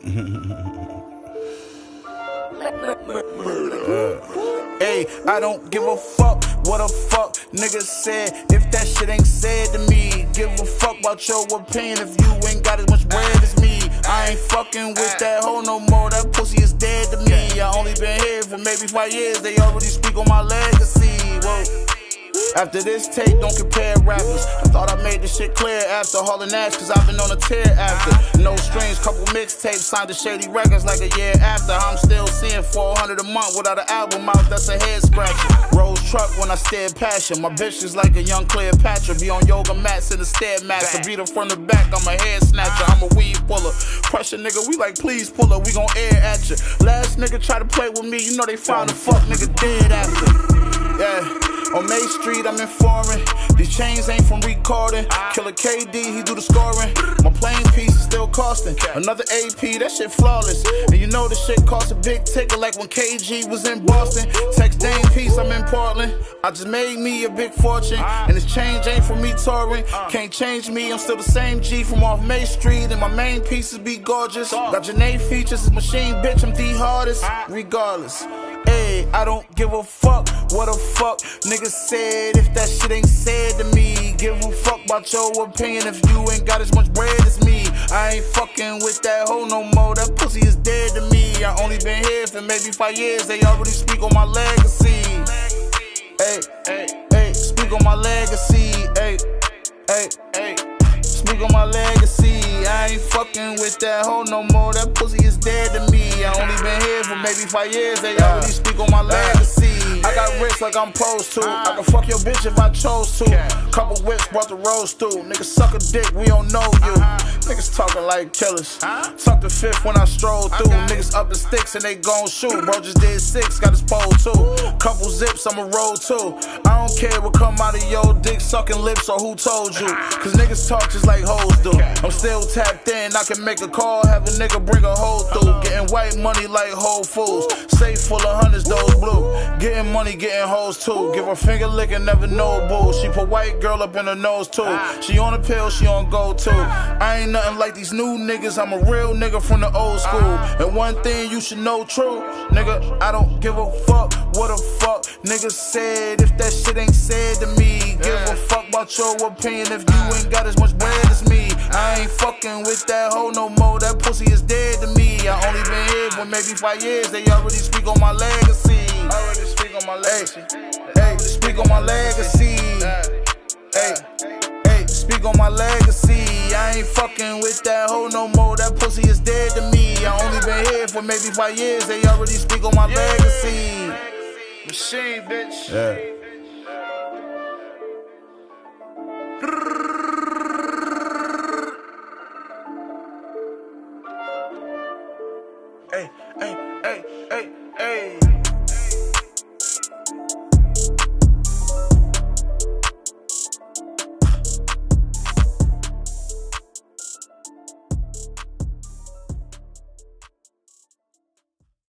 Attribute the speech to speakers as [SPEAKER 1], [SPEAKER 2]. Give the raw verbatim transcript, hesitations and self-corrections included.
[SPEAKER 1] Hey, I don't give a fuck what a fuck nigga said. If that shit ain't said to me, give a fuck about your opinion if you ain't got as much bread as me. I ain't fucking with that hoe no more, that pussy is dead to me. I only been here for maybe five years, they already speak on my legacy. Whoa. After this tape, don't compare rappers. I thought I made this shit clear after hauling ass, cause I've been on a tear after. No strings, couple mixtapes, signed to Shady Records like a year after. I'm still seeing four hundred a month without an album out, that's a head scratcher. Rose truck when I stare past you. My bitch is like a young Cleopatra. Be on yoga mats in the Stairmaster. Beat her from the back, I'm a head snatcher. I'm a weed puller. Pressure nigga, we like please pull her, we gon' air at you. Last nigga try to play with me, you know they found the fuck nigga dead after. Yeah. On May Street, I'm informing. These chains ain't from recording. Killer K D, he do the scoring. My plane piece is still costing. Another A P, that shit flawless. And you know the shit cost a big ticket, like when K G was in Boston. Text Dame Piece, I'm in Portland. I just made me a big fortune. And this change ain't from me touring. Can't change me, I'm still the same G from off May Street. And my main pieces be gorgeous. Got Janae features, this machine bitch, I'm the hardest. Regardless. Hey, I don't give a fuck what a fuck nigga said. If that shit ain't said to me, give a fuck about your opinion if you ain't got as much bread as me. I ain't fucking with that hoe no more, that pussy is dead to me. I only been here for maybe five years, they already speak on my legacy. Hey, hey, hey, speak on my legacy. Hey, hey, hey, speak on my legacy. I ain't fucking with that hoe no more, that pussy is dead to me. I only been here for maybe five years, they already speak on my legacy. I got rich like I'm supposed to. I can fuck your bitch if I chose to. Couple whips brought the rose through. Niggas suck a dick, we don't know you. Niggas talking like killers. Tuck the fifth when I stroll through. Niggas up the sticks and they gon' shoot. Bro just did six, got his pole too. Couple zips, I'ma roll too. I don't care what come out of your dick sucking lips or who told you. Cause niggas talk just like hoes do. I'm still tapped in, I can make a call, have a nigga bring a hoe through. Getting white money like Whole Foods. Safe full of hundreds, those blue. Getting money, getting hoes too. Give her finger lick and never know boo. She put white girl up in her nose too. She on a pill, she on go too. I ain't nothing like these new niggas, I'm a real nigga from the old school. And one thing you should know true, nigga, I don't give a fuck what a fuck nigga said. If that shit ain't said to me, give a fuck about your opinion if you ain't got as much bread as me. I ain't fucking with that hoe no more, that pussy is dead to me. I only been here for maybe five years, they already speak on my legacy. Already speak on my legacy. Hey, speak on my legacy. Hey, hey, speak on my legacy. I ain't fucking with that hoe no more, that pussy is dead to me. I only been here for maybe five years, they already speak on my legacy. Machine, bitch. Yeah. Hey, hey.